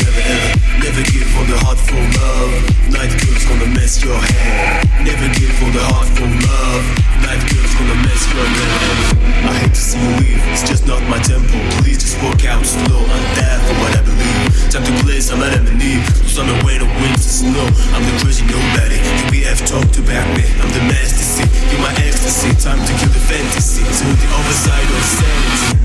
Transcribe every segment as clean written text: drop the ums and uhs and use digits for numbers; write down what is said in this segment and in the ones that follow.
never ever. Never give all the heart for love. Night girl's gonna mess your head. Never give all the heart for love. Night girl's gonna mess your head. I hate to see you leave, it's just not my tempo. Please just walk out slow, I'm there for what I believe. Time to play some enemy. Who's on the way to win to snow? I'm the crazy nobody. UBF talk to back me. I'm the master. You're my ecstasy. Time to kill the fantasy. To the other side of sanity.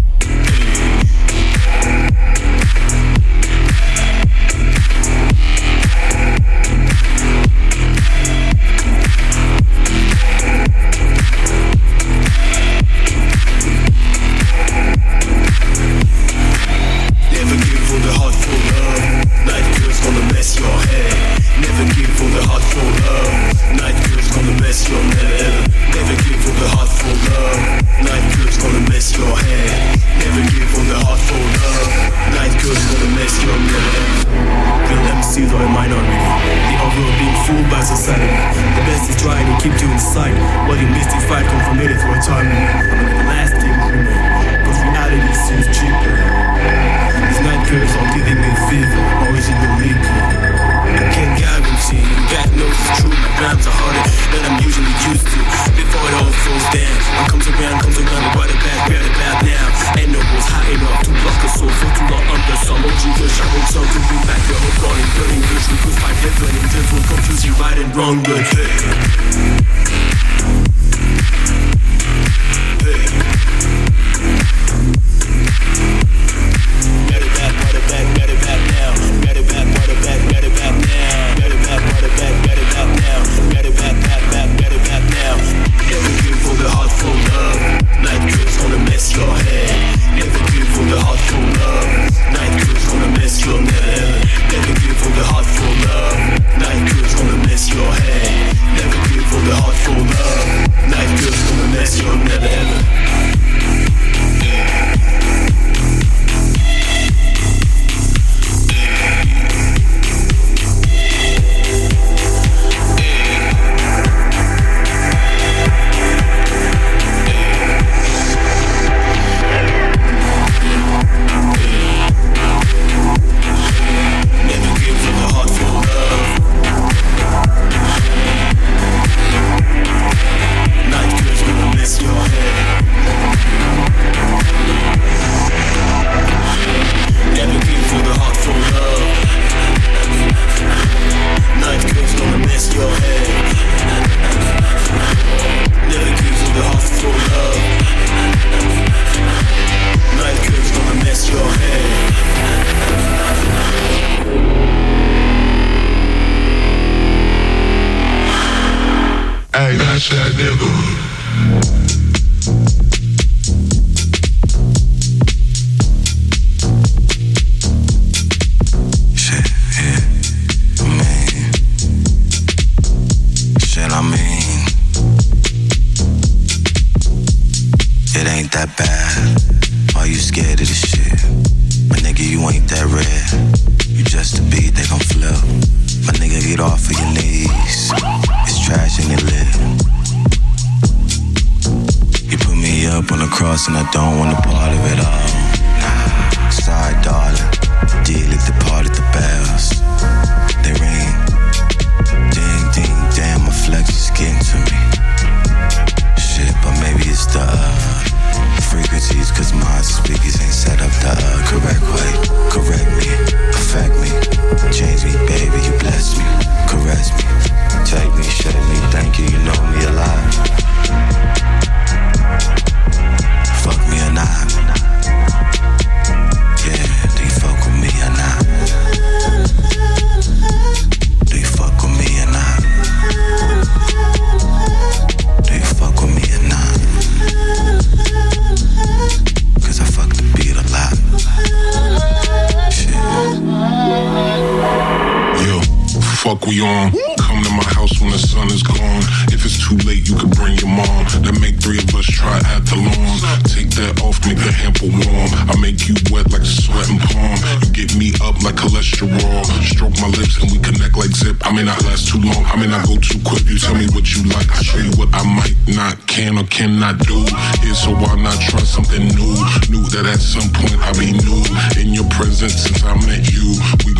fuck we on. Come to my house when the sun is gone. If it's too late, you can bring your mom. Then make three of us try at the lawn. Take that off, make the hamper warm. I make you wet like a sweating palm. You get me up like cholesterol. Stroke my lips and we connect like zip. I may not last too long, I may not go too quick. You tell me what you like, I show you what I might not, can or cannot do. Here, so why not try something new? Knew that at some point I'd be new in your presence since I met you.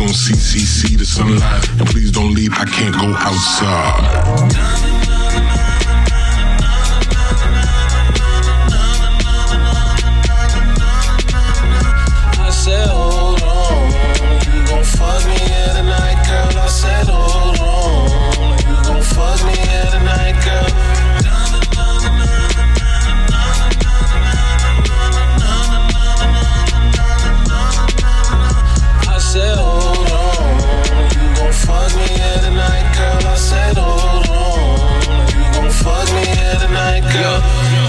on CCC to sunlight. And please don't leave, I can't go outside. I said, hold on, you gon' fuck me here tonight, girl. I said, hold on, you gon' fuck me here tonight, girl. I said, hold on, you gon' fuck me here tonight, girl. I said, hold on, you gon' fuck me here tonight, girl.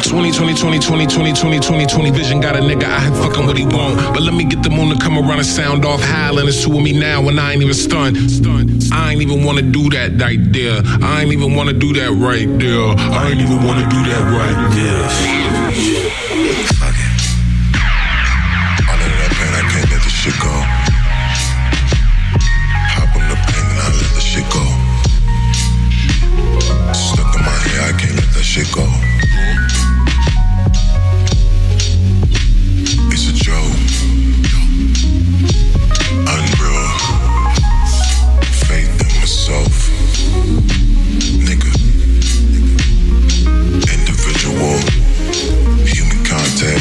20 vision got a nigga out here fucking what he want. But let me get the moon to come around and sound off howling. It's two of me now and I ain't even stunned. I ain't even wanna do that right there. I ain't even wanna do that right there. I ain't even wanna do that right there. Fuck it. All of that pain, I can't let this shit go. Hop on the plane and I let the shit go. Stuck in my hair, I can't let that shit go. It's a joke. Unreal. Faith in myself. Nigga. Individual. Human contact.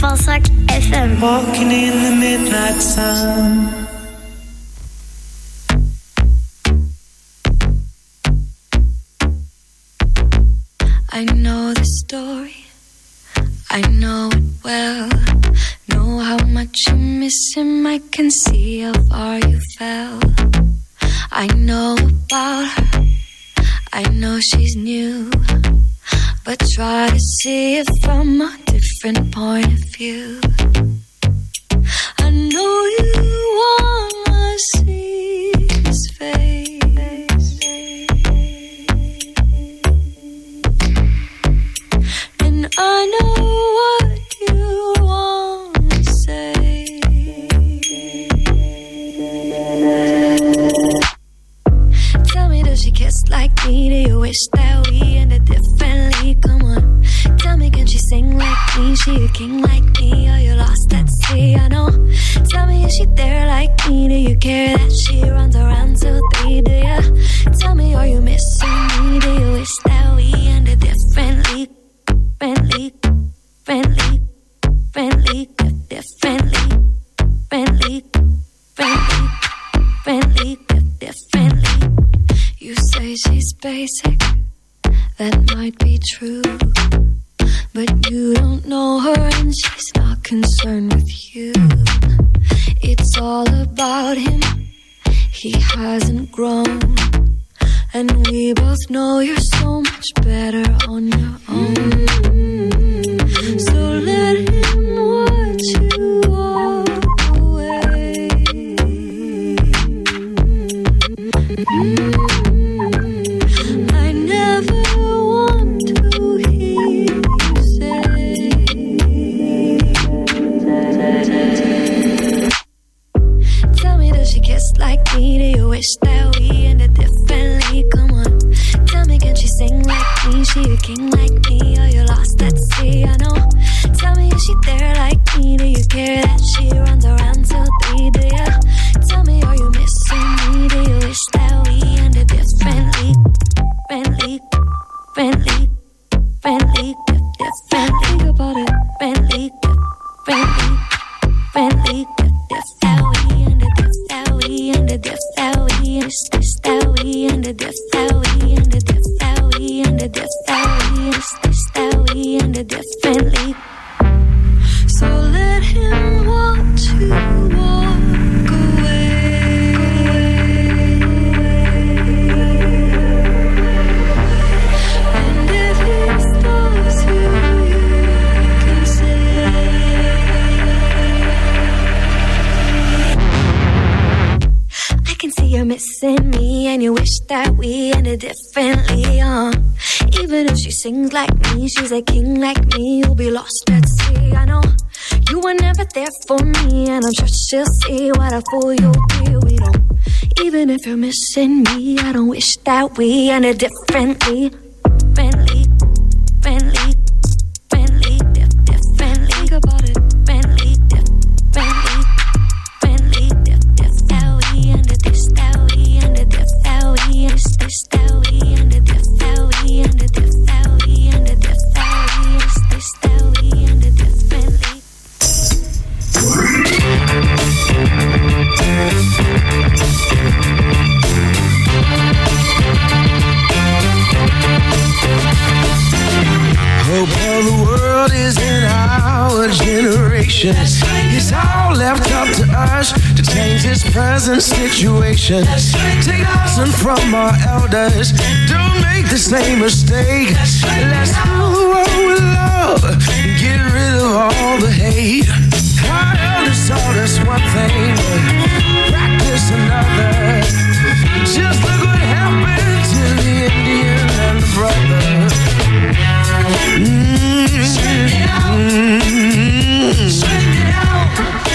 Valsak FM. Walking in the midnight sun. I know the story, I know it well. Know how much you miss him, I can see how far you fell. I know about her, I know she's new, but try to see it from a different point of view. I know you wanna see his face, and I know what you want to say. Tell me, does she kiss like me? Do you wish that we ended differently? Come on, tell me, can she sing like me? She a king like me? Are you lost at sea? I know. Tell me, is she there like me? Do you care that she runs around till 3? Do ya? Tell me, are you missing me? Do you wish that we ended differently? Friendly, friendly, friendly, differently, friendly, friendly, friendly, differently. You say she's basic, that might be true, but you don't know her and she's not concerned with you. It's all about him, he hasn't grown, and we both know you're so much better on your own. So let him watch you walk away. I never want to hear you say. Tell me, does she kiss like me? Do you wish that we ended differently? Come on, tell me, can she sing like me? She a king like me? Are you lost at sea? I know. Tell me, is she there like me? Do you care that she runs around till 3? Do ya? Tell me, are you missing me? Do you wish that we ended differently? Friendly, friendly, friendly, differently. Think about it. Friendly, friendly, friendly, that we ended that we ended that we ended that we ended that we ended that we ended that we ended differently. So let him watch you walk away. And if he stops you, you can say, I can see you're missing me, and you wish that we ended differently. Even if she sings like me, she's a king like me, you'll be lost at sea. I know you were never there for me, and I'm sure she'll see what a fool you'll be. We don't, even if you're missing me, I don't wish that we ended differently. Friendly, friendly, friendly, differently. Think about it. Friendly, friendly, friendly, that we ended this, that we ended this, that we ended this, that we ended this, that we ended this, that we ended this, that we ended this, that we ended differently. Hope of the world is in our generation. It's all left up to us to change this present situation. Take lesson from our elders. Don't make the same mistake. Let's rule the world with love and get rid of all the hate. Our elders taught us one thing, but practice another. Just look what happened to the Indian and the brother. Straighten it out. Straighten it out.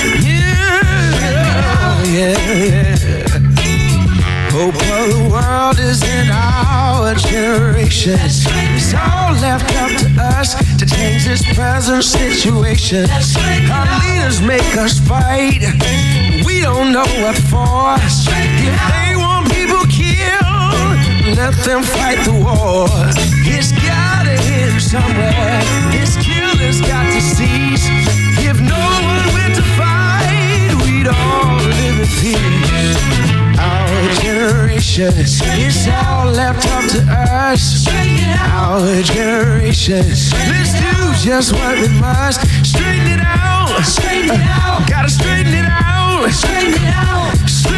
Yeah. Hope of the world is in our generation. It's all left up to us to change this present situation. Our leaders make us fight. We don't know what for. If they want people killed, let them fight the war. It's gotta end somewhere. This killer's got to cease. Give If no one went to fight, we'd all live in peace. Our generation, it's all left up to us. Our generation, let's do just what we must. Straighten it out. Gotta straighten it out. Straighten it out.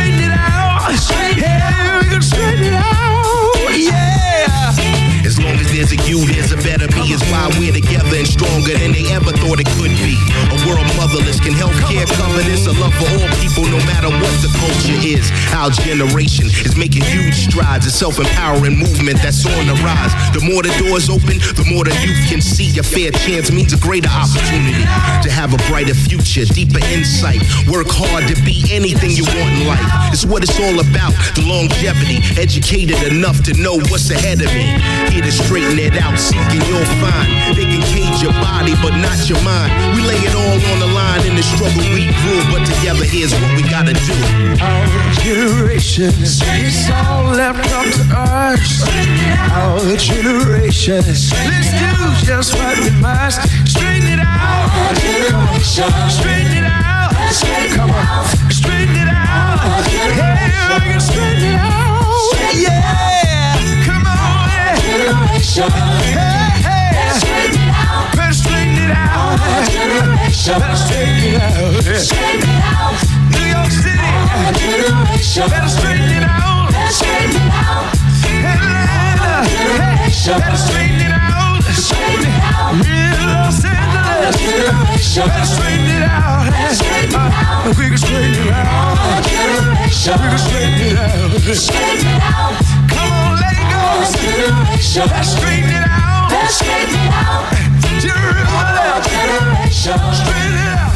Yeah, we gonna straighten it out. Yeah. As long as there's a you, there's a better me. Is why we're together and stronger than they ever thought it could be. A world motherless, can healthcare cover this? A love for all people, no matter what the culture is. Our generation is making huge strides. A self-empowering movement that's on the rise. The more the doors open, the more the youth can see. A fair chance means a greater opportunity to have a brighter future, deeper insight. Work hard to be anything you want in life. It's what it's all about, the longevity. Educated enough to know what's ahead of me. Here to straighten it out, seeking you'll find. They can cage your body, but not your mind. We lay it all on the line in the struggle we grew, but together here's what we gotta do. Our generation, it's all left up to us. Our generation, let's do just what we must. Straighten it out. Our generation, straighten it out. Come on, straighten it out. Hey, we can straighten it out. Yeah, come on. Generation, hey, straighten it out. Better straighten it out. Generation, better straighten it out. Straighten it out. New York City, generation, better straighten it out. Straighten it out. Atlanta, hey, better straighten it out. Straighten it out. Los Angeles, generation, better straighten it out. We can straighten it out. Generation, we can straighten it out. Straighten it out. Come on, let it go. Generation, better straighten it out. Better straighten it out. Generation, straighten it out.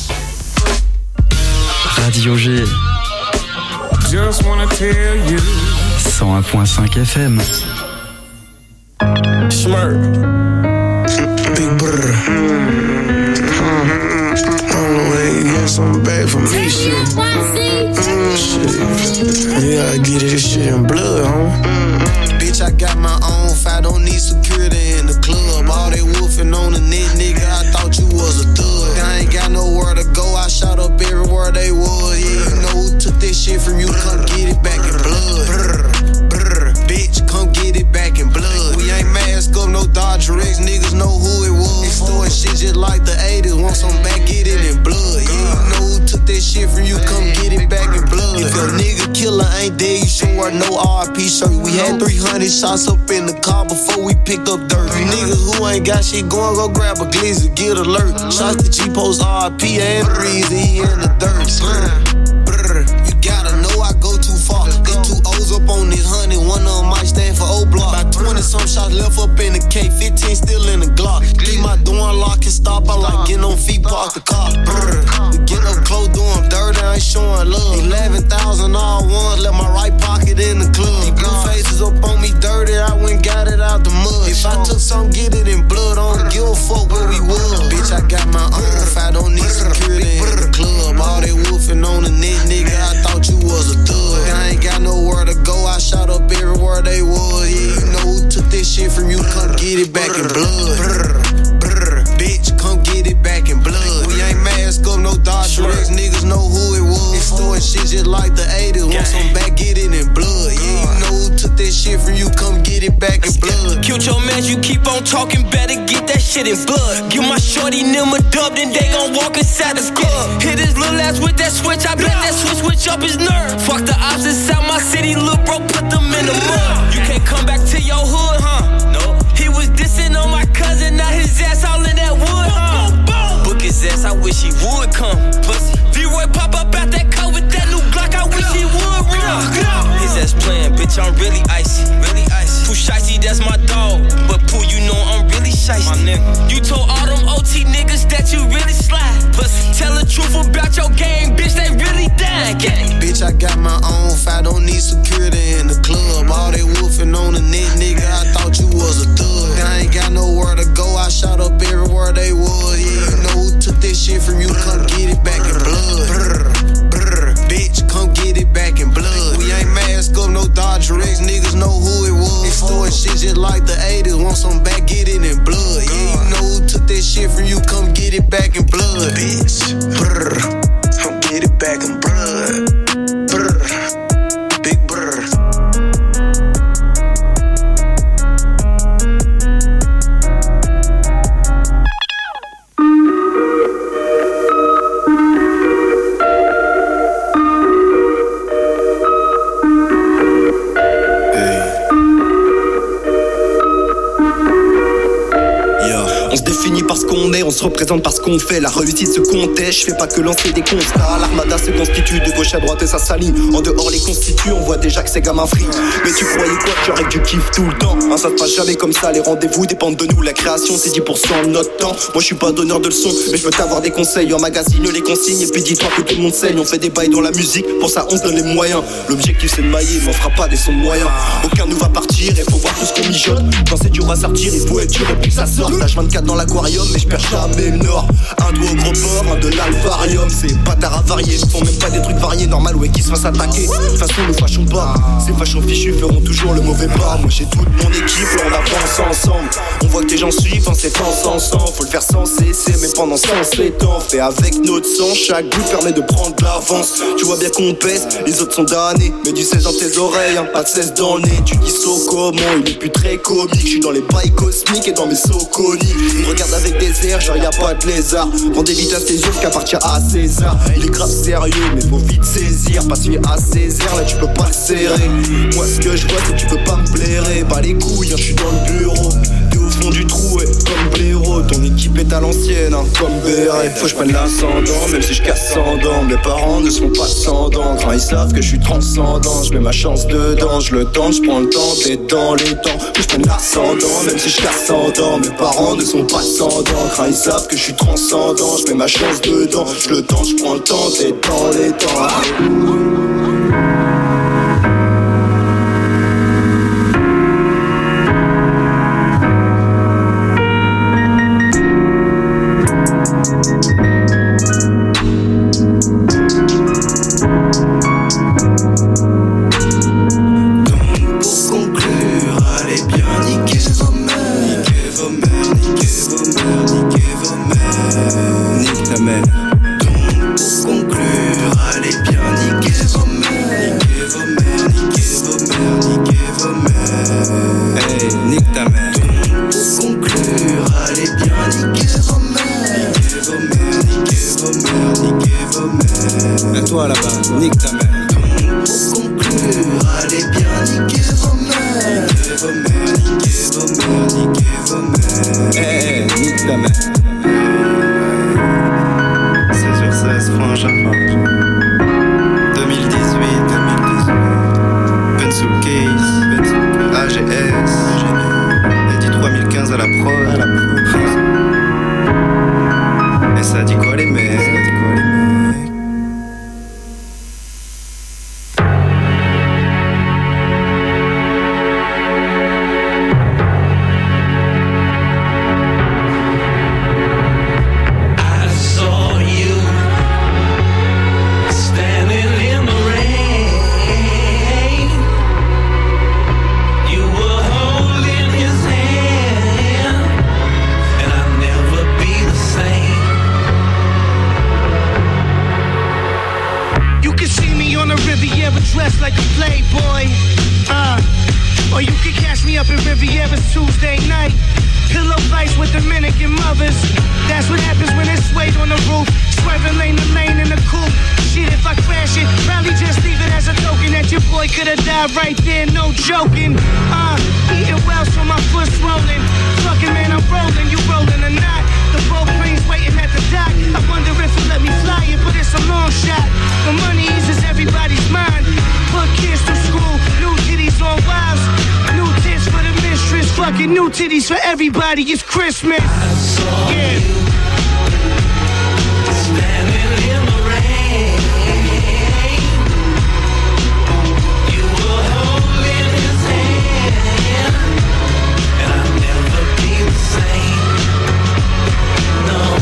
Radio G. Just wanna tell you. 101.5 FM. Smirk. Big brr. I don't know when you get something back from me, shit. Shit. You gotta get this shit in blood, huh? Bitch, I got my own fight, don't need security in the club. All they wolfing on the net, nigga, I thought you was a thug. I ain't got nowhere to go, I shot up everywhere they was. Yeah, you know who took this shit from you, come get it back in blood. Brr, brr, bitch, come get it back in blood. We ain't mask up, no Dodger X, niggas know who it was. Extorting shit just like the 80s, want some back, get it in blood. Yeah, you know who took this shit from you, come get it back in blood. If your nigga killer ain't dead, you should wear no RP shirt. We had 300 shots up in the car before we picked up dirt. You niggas who ain't got shit going, go grab a glizzy, get alert. Shots to G-Post RP and Breezy, he in the dirt. Brr, you gotta know I go too far. Get two O's up on this 100, one of them might stand for O-Block. About 20 some shots left up in the K, 15 still in the Glock. Keep my door unlocked and stop, I like getting on feet, park the car. Brr, we get up close, do them dirty, I ain't showing love. 11,000 all ones, left my right pocket in the club. These blue faces up on me dirty, I went got it out the mud. If I took some, get it in blood, I don't give a fuck where we was. Bitch, I got my own fight, don't need security in the club. All they wolfing on the net, nigga, I thought you was a thug. I ain't got nowhere to go, I shot up everywhere they was. Yeah, you know who took this shit from you, come get it back in blood. Brr, brr, bitch, come get it back in blood. We ain't mask up, no Dodger X, niggas know who it was. Extorting shit just like the 80s, want some back, get it in blood. Yeah, you know who took this shit from you, come get it back in blood. Killed your man, you keep on talking, better get that shit in blood. Give my shorty them a dub, then they gon' walk inside the club. Hit his little ass with that switch, I bet that switch up his nerve. Fuck the ops inside my city, lil' bro, put them in the mud. You can't come back to your hood, huh? No. He was dissing on my cousin, now his ass all in that wood, huh? Book his ass, I wish he would come. Pussy. V-Roy pop up out that car with that new Glock, I wish he would run. His ass playing, bitch, I'm really icy, really icy. Pooh Shicey, that's my dog, but Pooh, you know I'm really shicey. My nigga. You told all them OT niggas that you really slide. Pussy. Tell the truth about your game, bitch, they really dying. Bitch, I got my own fight, don't need security in the club. All they wolfing on the net, nigga, I thought you was a thug. I ain't got nowhere to go, I shot up everywhere they was. Yeah, you know who took this shit from you, come get it back in blood. Brr, brr, bitch, come get it back in blood. We ain't mask up, no Dodger X, niggas know who it was. Extorting shit just like the 80s, want some back, get it in blood. Yeah, you know who took this shit from you, come get it back in blood, bitch. Brr, I'll get it back in blood. Brr, big brr. Parce qu'on est, on se représente parce qu'on fait. La réussite se conteste, je fais pas que lancer des constats. L'armada se constitue de gauche à droite et ça s'aligne. En dehors les constitue, on voit déjà que c'est gamins free. Mais tu croyais quoi que j'aurais du kiff tout le temps, hein, ça se passe jamais comme ça, les rendez-vous dépendent de nous. La création c'est 10% de notre temps. Moi je suis pas donneur de leçons, mais je peux t'avoir des conseils. En magazine les consignes et puis dis-toi que tout le monde saigne. On fait des bails dans la musique, pour ça on se donne les moyens. L'objectif c'est de mailler, mais on fera pas des sons moyens. Aucun nous va partir, et faut voir tout ce qu'on mijote. Quand c'est dur à sortir, il faut être dur et puis que ça sorte. H24 dans l'aquarium, mais je perds jamais le nord. Un doigt au gros port, un de l'alvarium. C'est bâtard à varier, ils font même pas des trucs variés. Normal ouais qu'ils se fassent attaquer. De toute façon nous fâchons pas, ces fâchons fichus feront toujours le mauvais pas. Moi j'ai toute mon équipe, là on avance ensemble. On voit que tes gens suivent en séquence ensemble. Faut le faire sans cesser, mais pendant 107 ans. Fait avec notre sang, chaque bout permet de prendre de l'avance. Tu vois bien qu'on pèse, les autres sont damnés. Mais du 16 dans tes oreilles, hein, pas de 16 dans le nez. Tu dis so comment, il est plus très comique. Je suis dans les bails cosmiques et dans mes soconies. Ils me regardent avec des airs, genre y'a pas de lézard. Rendez vite à tes yeux, qu'appartient à César. Il est grave sérieux, mais faut vite saisir. Pas celui à César, là tu peux pas le serrer. Moi ce que je vois c'est que tu peux pas me blairer. Pas les couilles, hein, je suis dans le bureau. T'es au fond du trou, ouais, comme blaireau. Ton équipe est à l'ancienne, hein, comme béret. Faut que je prenne l'ascendant, même si je casse sans dents. Mes parents ne sont pas sans dents. Quand ils savent que je suis transcendant, je mets ma chance dedans, je le tente, je prends le temps d'être dans les temps. Faut que je prenne l'ascendant, même si je casse sans dents. Mes parents ne sont pas sans dents. Quand ils savent que je suis transcendant, je mets ma chance dedans, je le tente, je prends le temps d'être dans les temps. New titties for everybody, it's Christmas. Yeah. Standing in the rain, you were holding his hand, and I'll never be the same. No.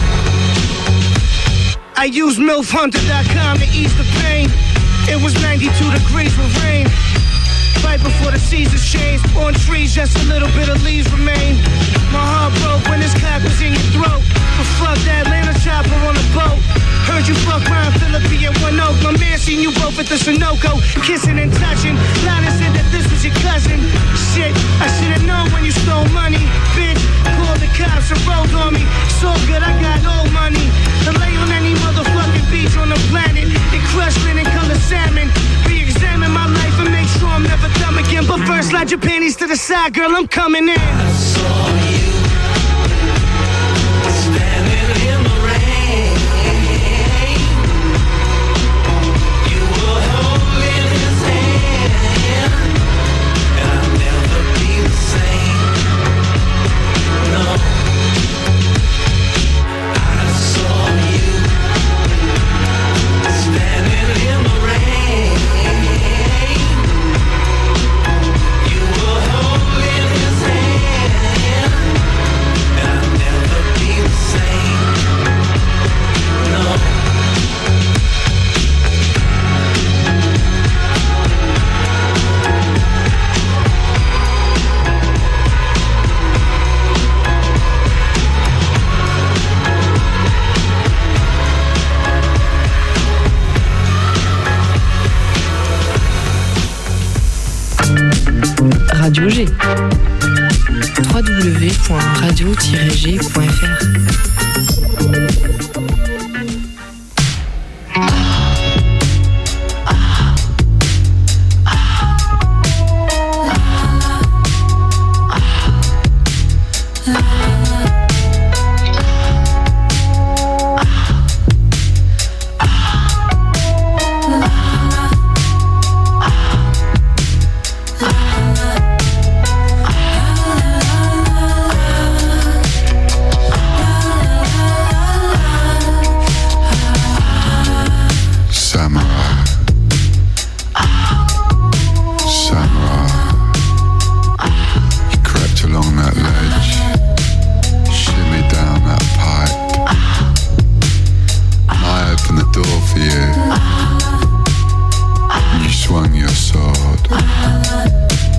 I used MILFHunter.com to ease the pain. It was 92 degrees with rain. right before the seasons change. On trees, just a little bit of leaves remain. My heart broke when this cock was in your throat. But fuck that Atlanta chopper on a boat. Heard you fuck Ryan Phillippe at One Oak. My man seen you both at the Sunoco, kissing and touching. Lana said that this was your cousin. Shit, I should've known when you stole money. Bitch, called the cops and rolled on me. So good, I got old money. To lay on any motherfucking beach on the planet. And crush linen color salmon. Re-examine my life and make sure I'm never dumb again. But first, slide your panties to the side, girl, I'm coming in. I saw you standing in the rain. You were holding his hand, and I'll never be the same. No, I saw you standing in the rain. You were holding his hand, and I'll never be the same. No. Radio G. www.radio-g.fr. You swung your sword.